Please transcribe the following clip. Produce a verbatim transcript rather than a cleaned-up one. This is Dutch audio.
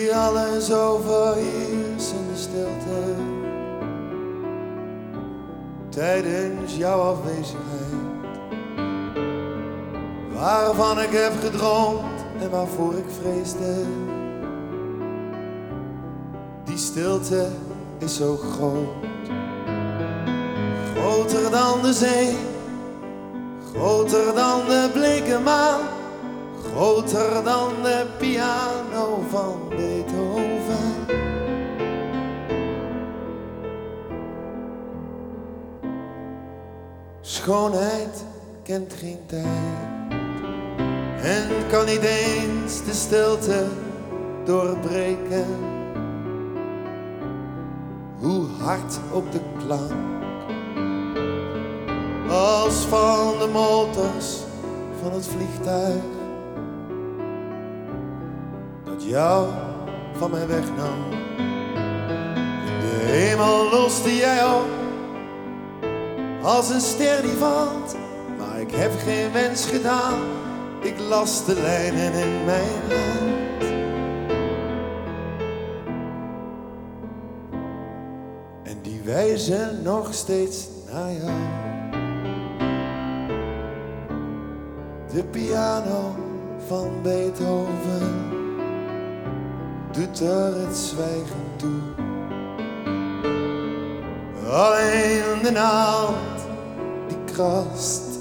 die alles overheersende stilte. Tijdens jouw afwezigheid, waarvan ik heb gedroomd en waarvoor ik vreesde. Die stilte is zo groot, groter dan de zee, groter dan de bleke maan, groter dan de piano van Beethoven. Schoonheid kent geen tijd en kan niet eens de stilte doorbreken. Hoe hard op de klank als van de motors van het vliegtuig dat jou van mij wegnam. In de hemel loste jij op als een ster die valt, maar ik heb geen wens gedaan. Ik las de lijnen in mijn hand en die wijzen nog steeds naar jou. De piano van Beethoven doet er het zwijgen toe. Alleen de naald die krast